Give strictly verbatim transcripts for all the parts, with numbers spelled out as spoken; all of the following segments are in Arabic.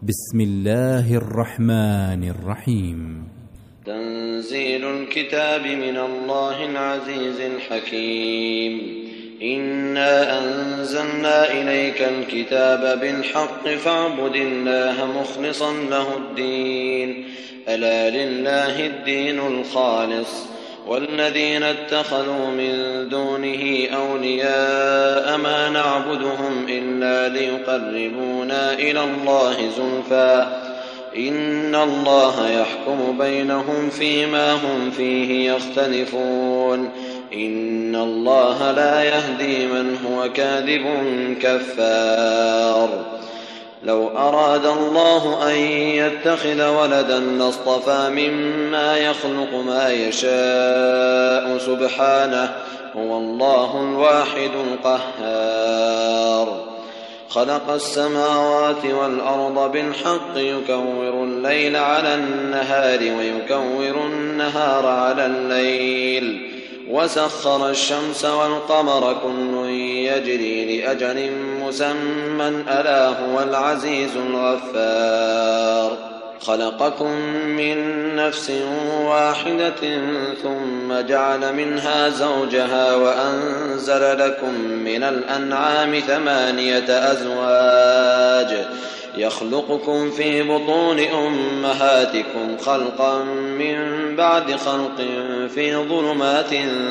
بسم الله الرحمن الرحيم. تنزيل الكتاب من الله العزيز الحكيم. إنا أنزلنا إليك الكتاب بالحق فاعبد الله مخلصا له الدين، ألا لله الدين الخالص، والذين اتخذوا من دونه أولياء ما نعبدهم إلا ليقربونا إلى الله زلفى إن الله يحكم بينهم فيما هم فيه يختلفون، إن الله لا يهدي من هو كاذب كفار. لو أراد الله أن يتخذ ولدا لاصطفى مما يخلق ما يشاء سبحانه، هو الله الواحد القهار. خلق السماوات والأرض بالحق يكور الليل على النهار ويكور النهار على الليل، وسخر الشمس والقمر كل يجري لأجل مسمى ألا هو العزيز الغفار. خلقكم من نفس واحدة ثم جعل منها زوجها وأنزل لكم من الأنعام ثمانية أزواج يخلقكم في بطون أمهاتكم خلقا من بعد خلق في ظلمات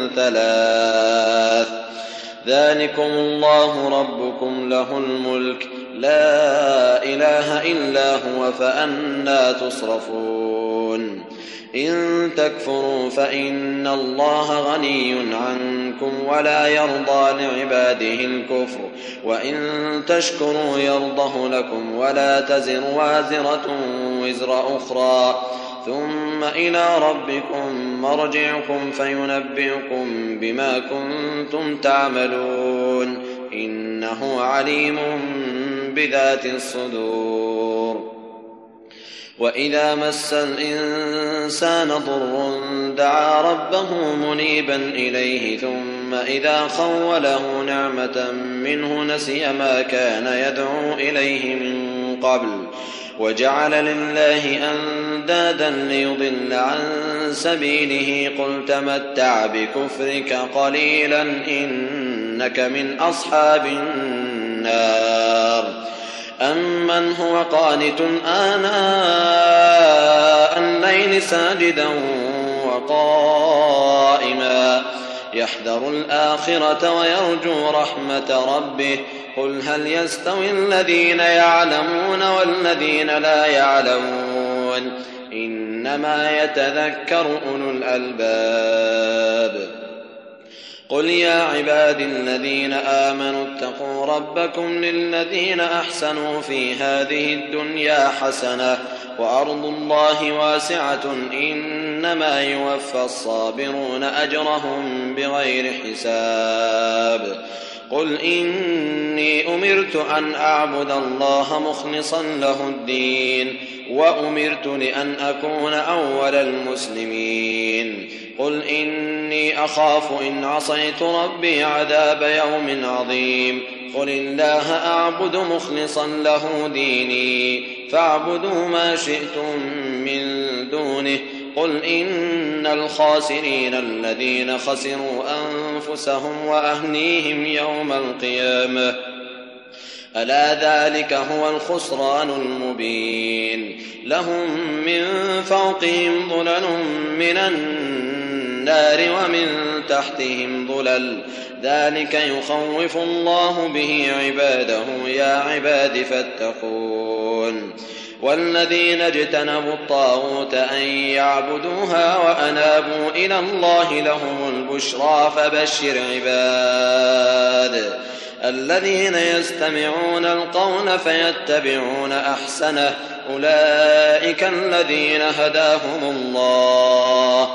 ثلاث، ذلكم الله ربكم له الملك لا إله إلا هو فأنى تصرفون. إن تكفروا فإن الله غني عنكم ولا يرضى لعباده الكفر، وإن تشكروا يرضه لكم ولا تزر وازرة وزر أخرى، ثم إلى ربكم مرجعكم فينبئكم بما كنتم تعملون، إنه عليم بذات الصدور. وإذا مس الإنسان ضر دعا ربه منيبا إليه، ثم إذا خوله نعمة منه نسي ما كان يدعو إليه من قبل وجعل لله أندادا ليضل عن سبيله، قل تمتع بكفرك قليلا إنك من أصحاب النار. أمن هو قانت آناء الليل ساجدا وقائما يحذر الآخرة ويرجو رحمة ربه، قل هل يستوي الذين يعلمون والذين لا يعلمون، إنما يتذكر أولو الألباب. قل يا عبادي الذين آمنوا اتقوا ربكم للذين أحسنوا في هذه الدنيا حسنة وأرض الله واسعة إنما يوفى الصابرون أجرهم بغير حساب. قل إني أمرت أن أعبد الله مخلصا له الدين وأمرت لأن أكون أول المسلمين. قل إني أخاف إن عصيت ربي عذاب يوم عظيم. قل الله أعبد مخلصا له ديني فاعبدوا ما شئتم من دونه. قل إن الخاسرين الذين خسروا أنفسهم وأهليهم يوم القيامة ألا ذلك هو الخسران المبين. لهم من فوقهم ظلل من النار ومن تحتهم ظلل، ذلك يخوف الله به عباده يا عباد فاتقون. والذين اجتنبوا الطاغوت أن يعبدوها وأنابوا إلى الله لهم البشرى فبشر عباد الذين يستمعون القول فيتبعون أحسنه، أولئك الذين هداهم الله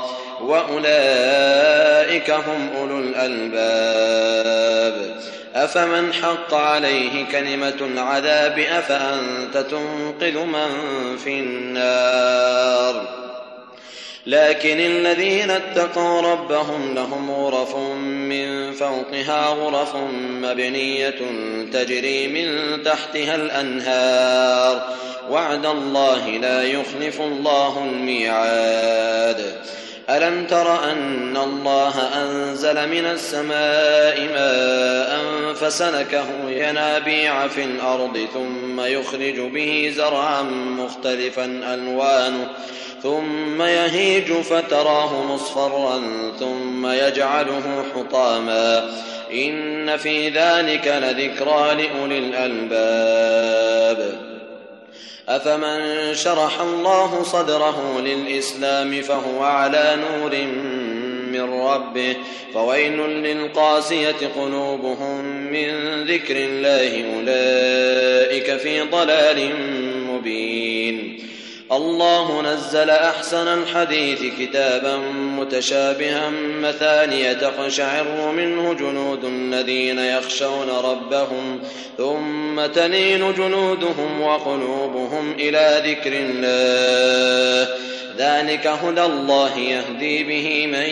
وأولئك هم أولو الألباب. أفمن حق عليه كلمة العذاب أفأنت تنقذ من في النار. لكن الذين اتقوا ربهم لهم غرف من فوقها غرف مبنية تجري من تحتها الأنهار وعد الله لا يخلف الله الميعاد. ألم تر أن الله أنزل من السماء ماء فسلكه ينابيع في الأرض ثم يخرج به زرعا مختلفا ألوانه ثم يهيج فتراه مصفرا ثم يجعله حطاما إن في ذلك لذكرى لأولي الألباب. أفمن شرح الله صدره للإسلام فهو على نور من ربه فويل للقاسية قلوبهم من ذكر الله أولئك في ضلال مبين. الله نزل أحسن الحديث كتابا متشابها مثانية تقشعر منه جلود الذين يخشون ربهم ثم تلين جلودهم وقلوبهم إلى ذكر الله ذلك هدى الله يهدي به من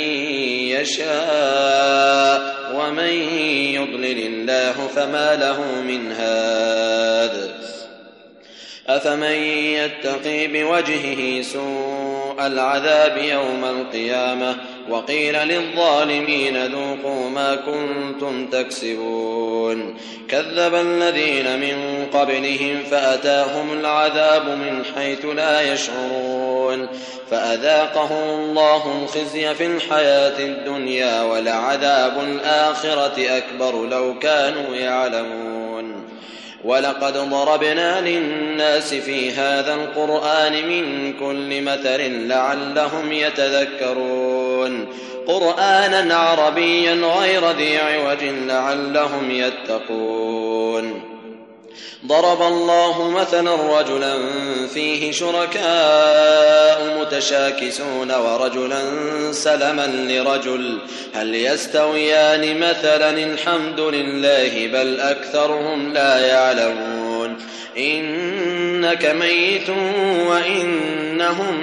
يشاء ومن يضلل الله فما له من هاد. أفمن يتقي بوجهه سوء العذاب يوم القيامة وقيل للظالمين ذوقوا ما كنتم تكسبون. كذب الذين من قبلهم فأتاهم العذاب من حيث لا يشعرون فأذاقهم الله الخزي في الحياة الدنيا ولعذاب الآخرة أكبر لو كانوا يعلمون. ولقد ضربنا للناس في هذا القرآن من كل مثل لعلهم يتذكرون قرآنا عربيا غير ذي عوج لعلهم يتقون. ضرب الله مثلا رجلا فيه شركاء متشاكسون ورجلا سلما لرجل هل يستويان مثلا الحمد لله بل أكثرهم لا يعلمون. إنك ميت وإنهم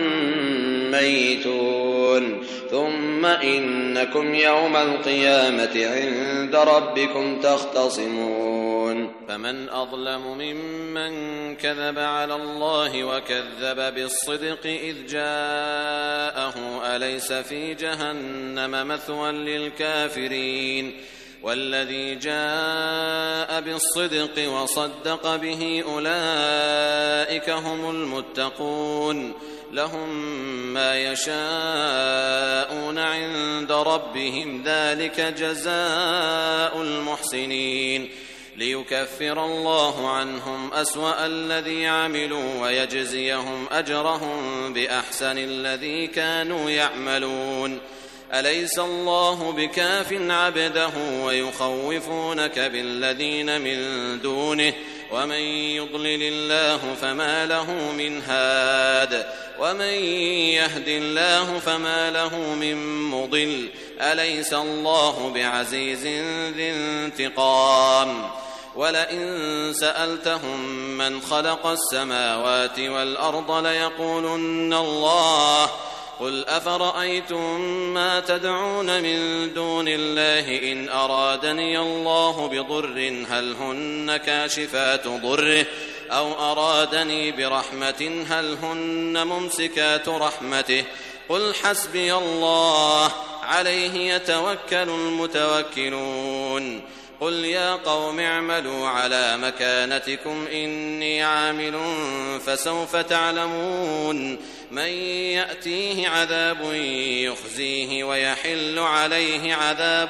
ميتون ثم إنكم يوم القيامة عند ربكم تختصمون. فمن أظلم ممن كذب على الله وكذب بالصدق إذ جاءه أليس في جهنم مثوى للكافرين والذي جاء بالصدق وصدق به أولئك هم المتقون لهم ما يشاءون عند ربهم ذلك جزاء المحسنين ليكفر الله عنهم أسوأ الذي عملوا ويجزيهم أجرهم بأحسن الذي كانوا يعملون. أليس الله بكاف عبده ويخوفونك بالذين من دونه ومن يضلل الله فما له من هاد ومن يهد الله فما له من مضل. أليس الله بعزيز ذي انتقام. ولئن سألتهم من خلق السماوات والأرض ليقولن الله قل أفرأيتم ما تدعون من دون الله إن أرادني الله بضر هل هن كاشفات ضره أو أرادني برحمة هل هن ممسكات رحمته قل حسبي الله عليه يتوكل المتوكلون. قل يا قوم اعملوا على مكانتكم إني عامل فسوف تعلمون من يأتيه عذاب يخزيه ويحل عليه عذاب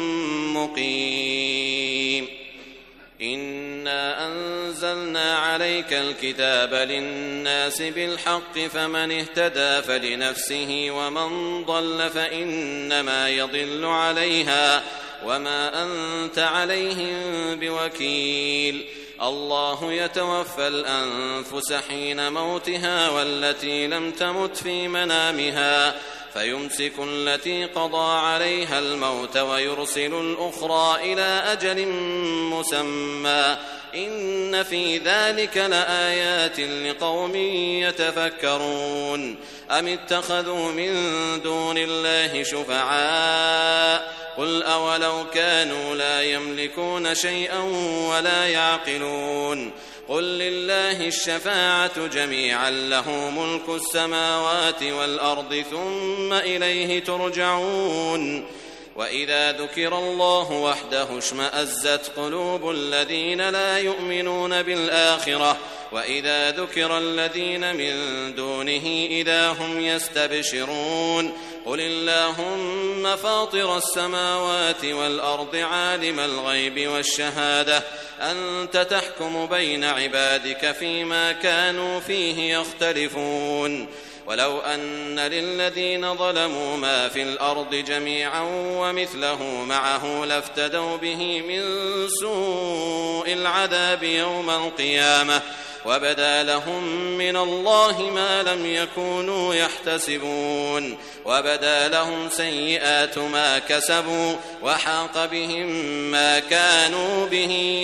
مقيم. إنا أنزلنا عليك الكتاب للناس بالحق فمن اهتدى فلنفسه ومن ضل فإنما يضل عليها وما أنت عليهم بوكيل. الله يتوفى الأنفس حين موتها والتي لم تمت في منامها فيمسك التي قضى عليها الموت ويرسل الأخرى إلى أجل مسمى إن في ذلك لآيات لقوم يتفكرون أم اتخذوا من دون الله شفعاء قل أولو كانوا لا يملكون شيئا ولا يعقلون قل لله الشفاعة جميعا له ملك السماوات والأرض ثم إليه ترجعون وإذا ذكر الله وحده اشمأزت قلوب الذين لا يؤمنون بالآخرة وإذا ذكر الذين من دونه إذا هم يستبشرون قل اللهم فاطر السماوات والأرض عالم الغيب والشهادة أنت تحكم بين عبادك فيما كانوا فيه يختلفون ولو أن للذين ظلموا ما في الأرض جميعا ومثله معه لافتدوا به من سوء العذاب يوم القيامة وبدا لهم من الله ما لم يكونوا يحتسبون وبدا لهم سيئات ما كسبوا وحاق بهم ما كانوا به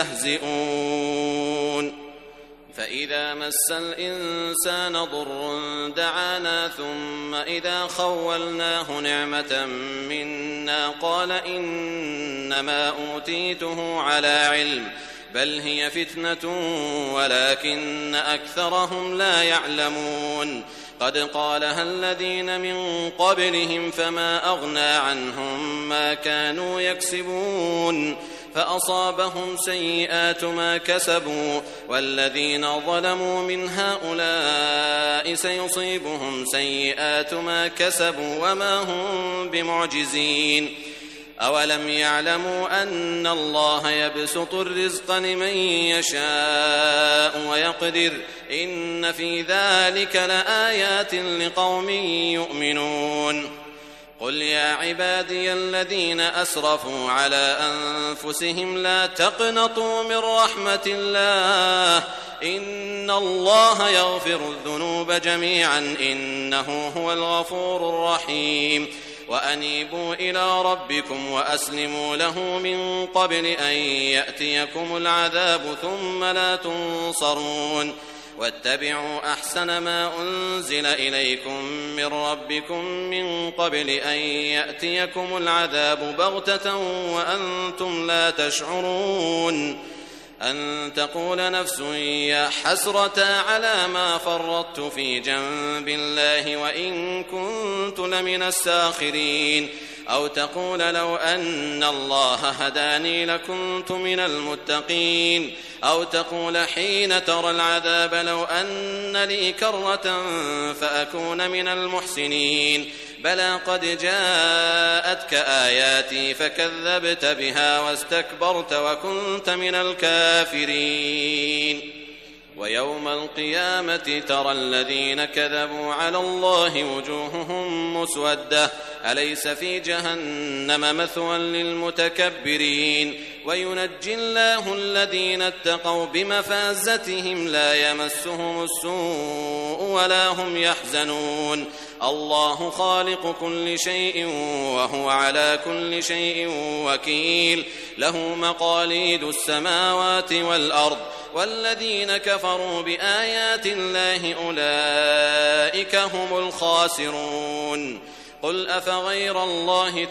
يستهزئون فإذا مس الإنسان ضر دعانا ثم إذا خولناه نعمة منا قال إنما أوتيته على علم بل هي فتنة ولكن أكثرهم لا يعلمون قد قالها الذين من قبلهم فما أغنى عنهم ما كانوا يكسبون فأصابهم سيئات ما كسبوا والذين ظلموا من هؤلاء سيصيبهم سيئات ما كسبوا وما هم بمعجزين أولم يعلموا أن الله يبسط الرزق لمن يشاء ويقدر إن في ذلك لآيات لقوم يؤمنون قل يا عبادي الذين أسرفوا على أنفسهم لا تقنطوا من رحمة الله إن الله يغفر الذنوب جميعا إنه هو الغفور الرحيم وأنيبوا إلى ربكم وأسلموا له من قبل أن يأتيكم العذاب ثم لا تنصرون واتبعوا أحسن ما أنزل إليكم من ربكم من قبل أن يأتيكم العذاب بغتة وأنتم لا تشعرون أن تقول نفس يا حسرة على ما فرطت في جنب الله وإن كنت لمن الساخرين أو تقول لو أن الله هداني لكنت من المتقين أو تقول حين ترى العذاب لو أن لي كرة فأكون من المحسنين بلى قد جاءتك آياتي فكذبت بها واستكبرت وكنت من الكافرين ويوم القيامة ترى الذين كذبوا على الله وجوههم مسودة أليس في جهنم مثوى للمتكبرين وينجي الله الذين اتقوا بمفازتهم لا يمسهم السوء ولا هم يحزنون الله خالق كل شيء وهو على كل شيء وكيل له مقاليد السماوات والأرض والذين كفروا بآيات الله أولئك هم الخاسرون قل أفغير الله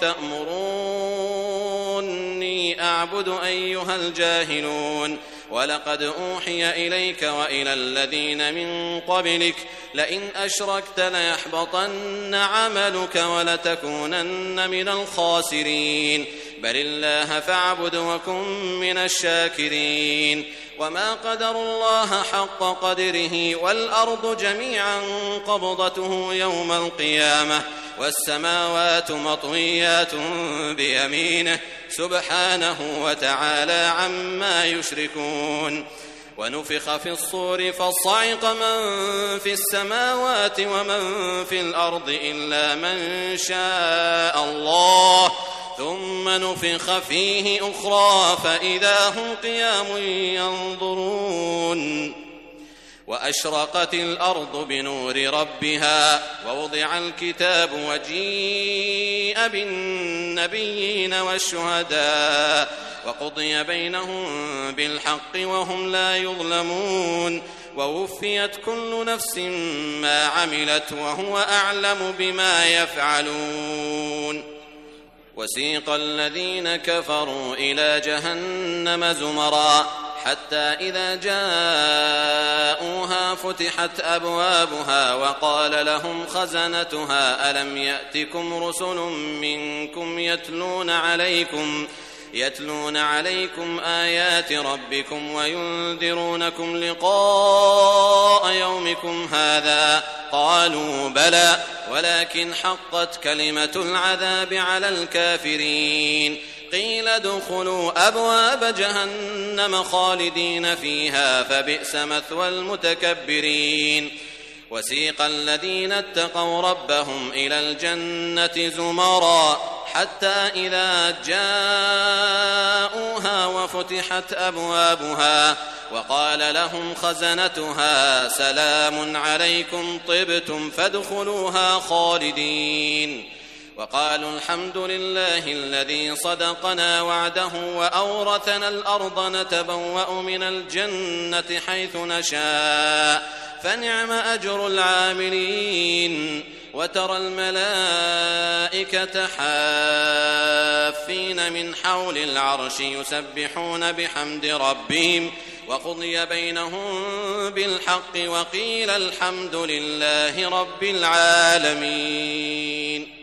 تأمروني أعبد أيها الجاهلون ولقد أوحي إليك وإلى الذين من قبلك لئن أشركت ليحبطن عملك ولتكونن من الخاسرين بل الله فاعبد وكن من الشاكرين وما قدر الله حق قدره والأرض جميعا قبضته يوم القيامة والسماوات مطويات بيمينه سبحانه وتعالى عما يشركون ونفخ في الصور فصعق من في السماوات ومن في الأرض إلا من شاء الله ثم نفخ فيه أخرى فإذا هم قيام ينظرون وأشرقت الأرض بنور ربها ووضع الكتاب وجيء بالنبيين والشهداء وقضي بينهم بالحق وهم لا يظلمون ووفيت كل نفس ما عملت وهو أعلم بما يفعلون وسيق الذين كفروا إلى جهنم زمرا حتى إذا جاءوها فتحت أبوابها وقال لهم خزنتها ألم يأتكم رسل منكم يتلون عليكم يتلون عليكم آيات ربكم وينذرونكم لقاء يومكم هذا قالوا بلى ولكن حقت كلمة العذاب على الكافرين قيل ادخلوا أبواب جهنم خالدين فيها فبئس مثوى المتكبرين وسيق الذين اتقوا ربهم إلى الجنة زمرا حتى إذا جاءوها وفتحت أبوابها وقال لهم خزنتها سلام عليكم طبتم فادخلوها خالدين وقالوا الحمد لله الذي صدقنا وعده وأورثنا الأرض نتبوأ من الجنة حيث نشاء فنعم أجر العاملين وترى الملائكة حافين من حول العرش يسبحون بحمد ربهم وقضي بينهم بالحق وقيل الحمد لله رب العالمين.